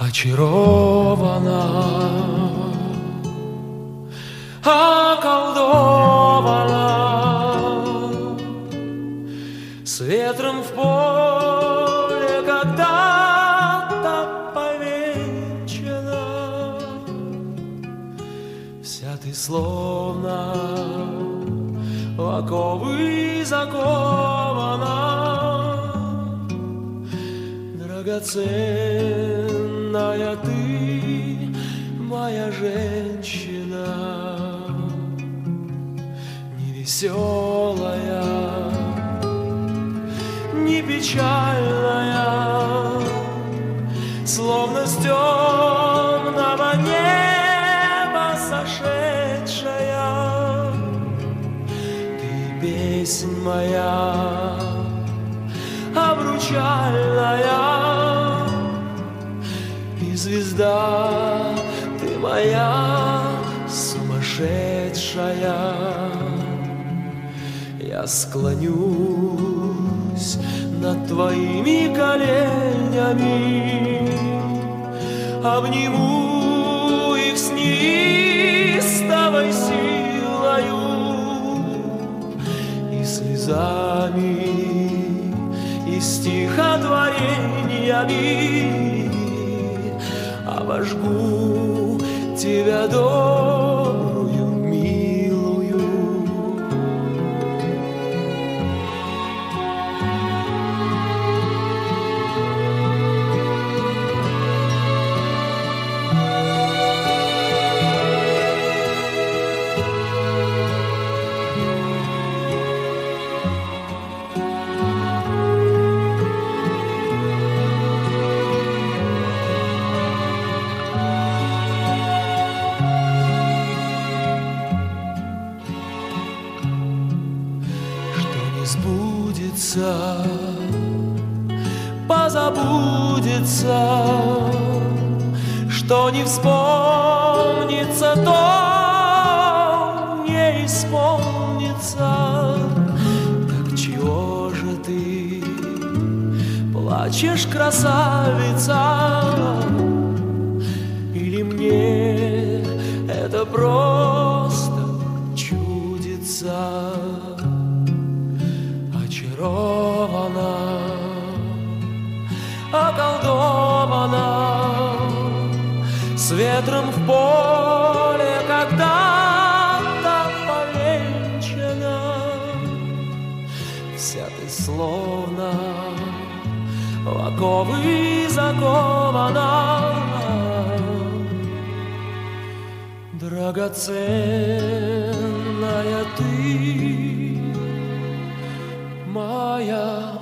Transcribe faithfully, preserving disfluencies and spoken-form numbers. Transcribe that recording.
очарована, околдована, с ветром в поле когда-то повенчана. Вся ты словно в оковы закована, драгоценная ты, моя женщина, не веселая, не печальная, словно с темного неба сошедшая. Ты песнь моя обручальная, и звезда ты моя сумасшедшая. Я склонюсь над твоими коленями, обниму их с неистовой силою и слезами, и стихотворениями обожгу тебя добрую, милую. Сбудется, позабудется, что не вспомнится, то не исполнится. Так чего же ты плачешь, красавица? Или мне это просто чудится? Очарована, околдована, с ветром в поле когда-то повенчана. Вся ты словно в оковы закована, драгоценная ты, моя